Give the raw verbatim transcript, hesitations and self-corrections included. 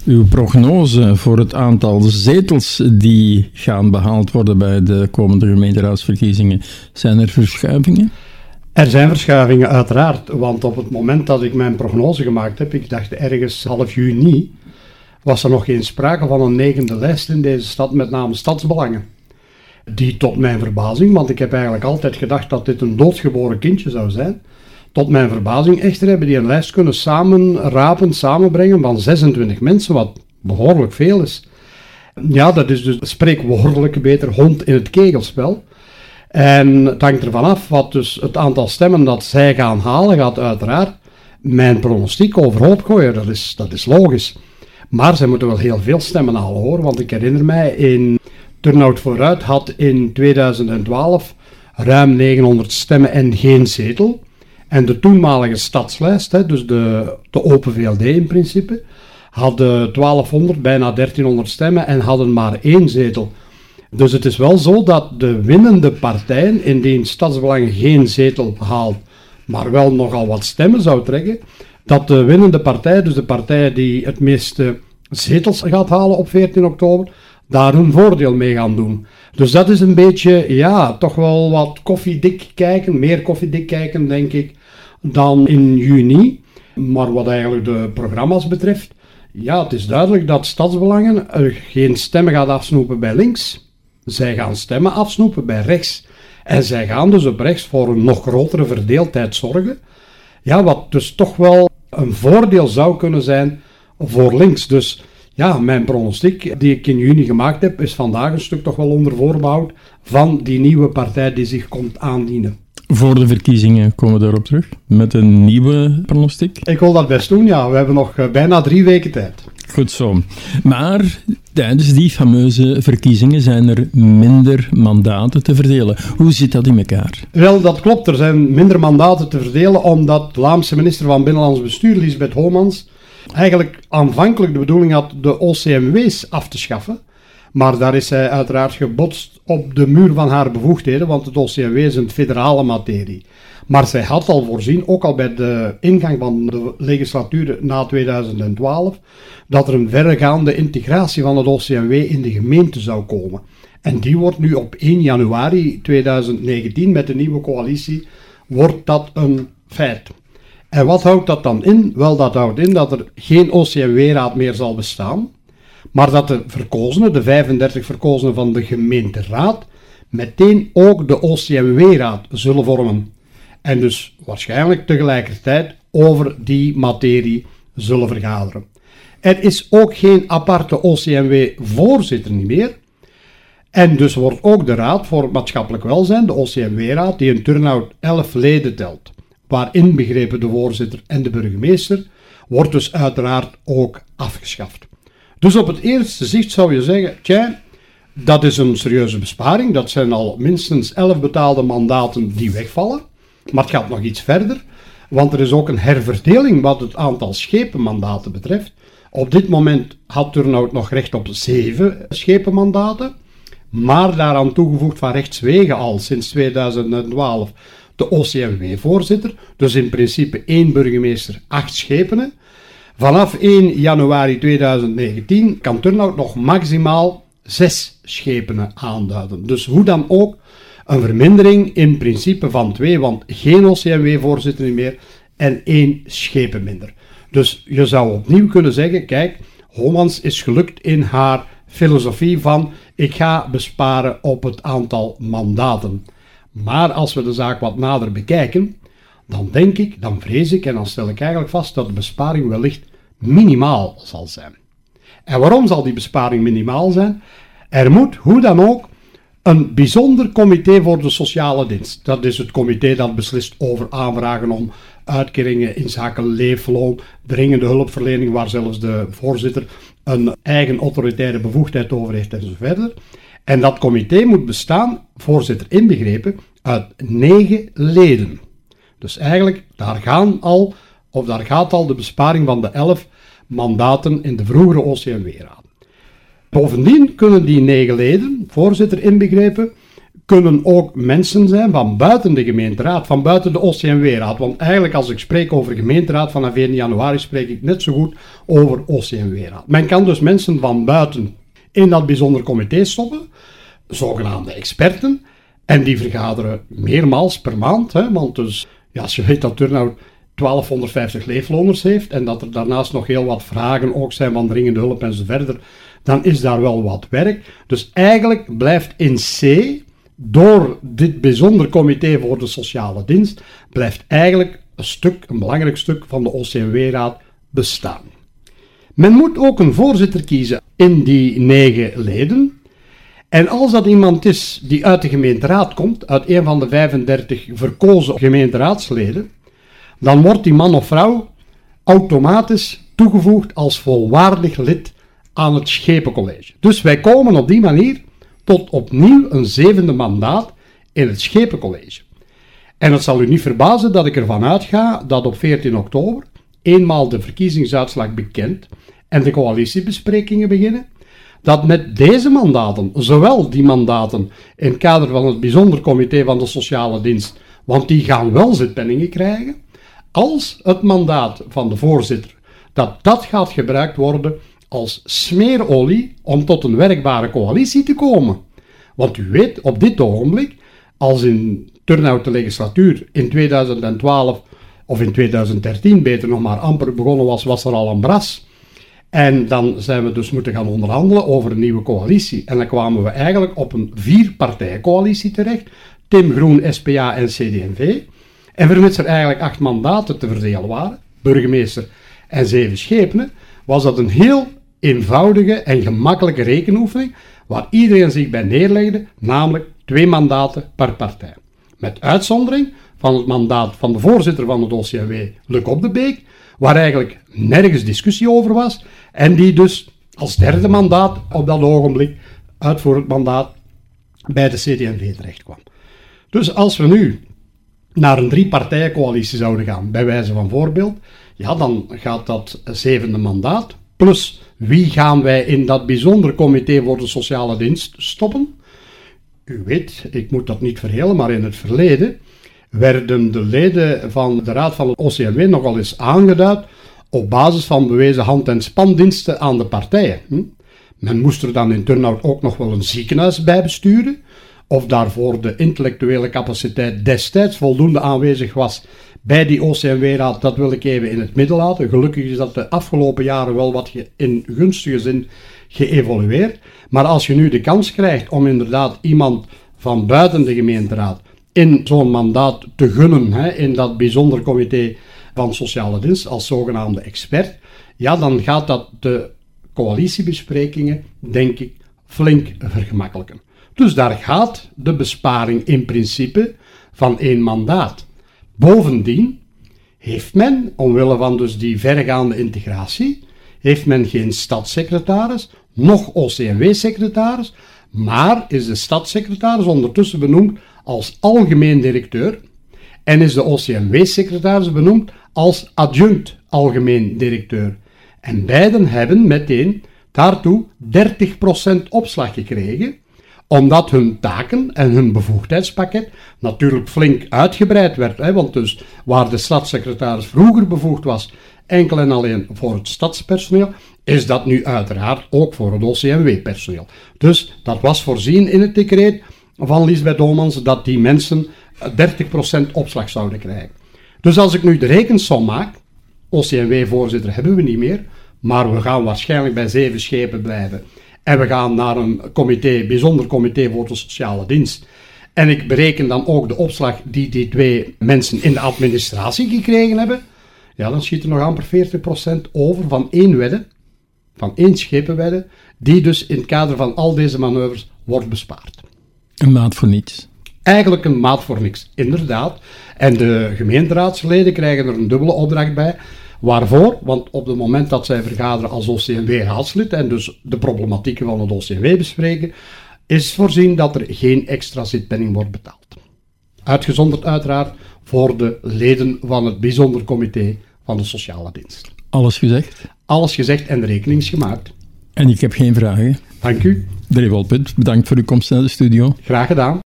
Uw prognose voor het aantal zetels die gaan behaald worden bij de komende gemeenteraadsverkiezingen, zijn er verschuivingen? Er zijn verschuivingen uiteraard, want op het moment dat ik mijn prognose gemaakt heb, ik dacht ergens half juni, was er nog geen sprake van een negende lijst in deze stad, met name Stadsbelangen. Die tot mijn verbazing, want ik heb eigenlijk altijd gedacht dat dit een doodgeboren kindje zou zijn, tot mijn verbazing echter hebben die een lijst kunnen samenrapen, samenbrengen van zesentwintig mensen, wat behoorlijk veel is. Ja, dat is dus spreekwoordelijk beter hond in het kegelspel. En het hangt ervan af wat dus het aantal stemmen dat zij gaan halen, gaat uiteraard mijn pronostiek overhoop gooien. Dat is, dat is logisch. Maar zij moeten wel heel veel stemmen halen hoor, want ik herinner mij, in Turnout Vooruit had in tweeduizend twaalf ruim negenhonderd stemmen en geen zetel. En de toenmalige stadslijst, hè, dus de, de Open V L D in principe, hadden twaalfhonderd, bijna dertienhonderd stemmen en hadden maar één zetel. Dus het is wel zo dat de winnende partijen, indien Stadsbelangen geen zetel haalt, maar wel nogal wat stemmen zou trekken, dat de winnende partij, dus de partij die het meeste zetels gaat halen op veertien oktober, daar hun voordeel mee gaan doen. Dus dat is een beetje, ja, toch wel wat koffiedik kijken, meer koffiedik kijken, denk ik, dan in juni. Maar wat eigenlijk de programma's betreft, ja, het is duidelijk dat Stadsbelangen geen stemmen gaat afsnoepen bij links. Zij gaan stemmen afsnoepen bij rechts. En zij gaan dus op rechts voor een nog grotere verdeeldheid zorgen. Ja, wat dus toch wel een voordeel zou kunnen zijn voor links. Dus ja, mijn pronostiek die ik in juni gemaakt heb, is vandaag een stuk toch wel onder voorbehoud van die nieuwe partij die zich komt aandienen. Voor de verkiezingen komen we daarop terug, met een nieuwe pronostiek? Ik wil dat best doen, ja. We hebben nog uh, bijna drie weken tijd. Goed zo. Maar tijdens die fameuze verkiezingen zijn er minder mandaten te verdelen. Hoe zit dat in elkaar? Wel, dat klopt. Er zijn minder mandaten te verdelen, omdat de Vlaamse minister van Binnenlands Bestuur, Lisbeth Homans, eigenlijk aanvankelijk de bedoeling had de O C M W's af te schaffen. Maar daar is zij uiteraard gebotst op de muur van haar bevoegdheden, want het O C M W is een federale materie. Maar zij had al voorzien, ook al bij de ingang van de legislatuur na tweeduizend twaalf, dat er een verregaande integratie van het O C M W in de gemeente zou komen. En die wordt nu op één januari tweeduizend negentien, met de nieuwe coalitie, wordt dat een feit. En wat houdt dat dan in? Wel, dat houdt in dat er geen O C M W-raad meer zal bestaan, maar dat de verkozenen, de vijfendertig verkozenen van de gemeenteraad, meteen ook de O C M W-raad zullen vormen. En dus waarschijnlijk tegelijkertijd over die materie zullen vergaderen. Er is ook geen aparte O C M W-voorzitter niet meer. En dus wordt ook de Raad voor het Maatschappelijk Welzijn, de O C M W-raad, die in Turnhout elf leden telt, waarin begrepen de voorzitter en de burgemeester, wordt dus uiteraard ook afgeschaft. Dus op het eerste zicht zou je zeggen, tja, dat is een serieuze besparing. Dat zijn al minstens elf betaalde mandaten die wegvallen. Maar het gaat nog iets verder, want er is ook een herverdeling wat het aantal schepenmandaten betreft. Op dit moment had Turnhout nog recht op zeven schepenmandaten, maar daaraan toegevoegd van rechtswege al sinds tweeduizend twaalf de O C M W-voorzitter, dus in principe één burgemeester, acht schepenen. Vanaf één januari tweeduizend negentien kan Turnhout nog maximaal zes schepenen aanduiden. Dus hoe dan ook, een vermindering in principe van twee, want geen O C M W-voorzitter meer en één schepen minder. Dus je zou opnieuw kunnen zeggen, kijk, Homans is gelukt in haar filosofie van ik ga besparen op het aantal mandaten. Maar als we de zaak wat nader bekijken, dan denk ik, dan vrees ik en dan stel ik eigenlijk vast dat de besparing wellicht minimaal zal zijn. En waarom zal die besparing minimaal zijn? Er moet, hoe dan ook, een bijzonder comité voor de sociale dienst. Dat is het comité dat beslist over aanvragen om uitkeringen in zaken leefloon, dringende hulpverlening, waar zelfs de voorzitter een eigen autoritaire bevoegdheid over heeft en zo verder. En dat comité moet bestaan, voorzitter inbegrepen, uit negen leden. Dus eigenlijk, daar gaan al, of daar gaat al de besparing van de elf mandaten in de vroegere O C M W-raad. Bovendien kunnen die negen leden, voorzitter inbegrepen, kunnen ook mensen zijn van buiten de gemeenteraad, van buiten de O C M W-raad. Want eigenlijk als ik spreek over gemeenteraad vanaf eerste januari spreek ik net zo goed over O C M W-raad. Men kan dus mensen van buiten in dat bijzonder comité stoppen, zogenaamde experten, en die vergaderen meermaals per maand. Hè, want dus, ja, als je weet dat Turnhout twaalfhonderdvijftig leefloners heeft en dat er daarnaast nog heel wat vragen ook zijn van dringende hulp en zo verder, dan is daar wel wat werk. Dus eigenlijk blijft in C, door dit bijzonder comité voor de sociale dienst, blijft eigenlijk een stuk, een belangrijk stuk van de O C M W-raad bestaan. Men moet ook een voorzitter kiezen in die negen leden. En als dat iemand is die uit de gemeenteraad komt, uit een van de vijfendertig verkozen gemeenteraadsleden, dan wordt die man of vrouw automatisch toegevoegd als volwaardig lid aan het Schepencollege. Dus wij komen op die manier tot opnieuw een zevende mandaat in het Schepencollege. En het zal u niet verbazen dat ik ervan uitga dat op veertien oktober, eenmaal de verkiezingsuitslag bekend en de coalitiebesprekingen beginnen, dat met deze mandaten, zowel die mandaten in het kader van het bijzonder comité van de sociale dienst, want die gaan wel zitpenningen krijgen, als het mandaat van de voorzitter, dat dat gaat gebruikt worden als smeerolie om tot een werkbare coalitie te komen. Want u weet, op dit ogenblik, als in Turnhout de legislatuur in tweeduizend twaalf, of in tweeduizend dertien beter nog maar amper begonnen was, was er al een bras. En dan zijn we dus moeten gaan onderhandelen over een nieuwe coalitie. En dan kwamen we eigenlijk op een vierpartijcoalitie terecht. Tim Groen, S P A en C D en V. En vermits er eigenlijk acht mandaten te verdelen waren, burgemeester en zeven schepenen, was dat een heel eenvoudige en gemakkelijke rekenoefening, waar iedereen zich bij neerlegde, namelijk twee mandaten per partij. Met uitzondering van het mandaat van de voorzitter van het O C M W, Luc Op de Beek, waar eigenlijk nergens discussie over was, en die dus als derde mandaat op dat ogenblik, uitvoerend mandaat, bij de C D en V terecht kwam. Dus als we nu naar een drie-partijencoalitie zouden gaan, bij wijze van voorbeeld, ja, dan gaat dat zevende mandaat, plus wie gaan wij in dat bijzonder comité voor de sociale dienst stoppen? U weet, ik moet dat niet verhelen, maar in het verleden werden de leden van de raad van het O C M W nogal eens aangeduid op basis van bewezen hand- en spandiensten aan de partijen. Hm? Men moest er dan in Turnhout ook nog wel een ziekenhuis bij besturen, of daarvoor de intellectuele capaciteit destijds voldoende aanwezig was bij die O C M W-raad, dat wil ik even in het midden laten. Gelukkig is dat de afgelopen jaren wel wat ge- in gunstige zin geëvolueerd. Maar als je nu de kans krijgt om inderdaad iemand van buiten de gemeenteraad in zo'n mandaat te gunnen, hè, in dat bijzonder comité van sociale dienst, als zogenaamde expert, ja, dan gaat dat de coalitiebesprekingen, denk ik, flink vergemakkelijken. Dus daar gaat de besparing in principe van één mandaat. Bovendien heeft men, omwille van dus die verregaande integratie, heeft men geen stadssecretaris, noch O C M W-secretaris, maar is de stadssecretaris ondertussen benoemd als algemeen directeur en is de O C M W-secretaris benoemd als adjunct algemeen directeur. En beiden hebben meteen daartoe dertig procent opslag gekregen, omdat hun taken en hun bevoegdheidspakket natuurlijk flink uitgebreid werd. Hè, want dus waar de stadssecretaris vroeger bevoegd was, enkel en alleen voor het stadspersoneel, is dat nu uiteraard ook voor het O C M W-personeel. Dus dat was voorzien in het decreet van Liesbeth Homans dat die mensen dertig procent opslag zouden krijgen. Dus als ik nu de rekensom maak, O C M W-voorzitter hebben we niet meer, maar we gaan waarschijnlijk bij zeven schepen blijven. En we gaan naar een comité, bijzonder comité voor de sociale dienst. En ik bereken dan ook de opslag die die twee mensen in de administratie gekregen hebben. Ja, dan schiet er nog amper veertig procent over van één wedde, van één schepenwedde, die dus in het kader van al deze manoeuvres wordt bespaard. Een maat voor niets. Eigenlijk een maat voor niks, inderdaad. En de gemeenteraadsleden krijgen er een dubbele opdracht bij. Waarvoor? Want op het moment dat zij vergaderen als O C M W-raadslid en dus de problematieken van het O C M W bespreken, is voorzien dat er geen extra zitpenning wordt betaald. Uitgezonderd uiteraard voor de leden van het bijzonder comité van de sociale dienst. Alles gezegd? Alles gezegd en de rekening is gemaakt. En ik heb geen vragen. Dank u. Drie Wolput, bedankt voor uw komst naar de studio. Graag gedaan.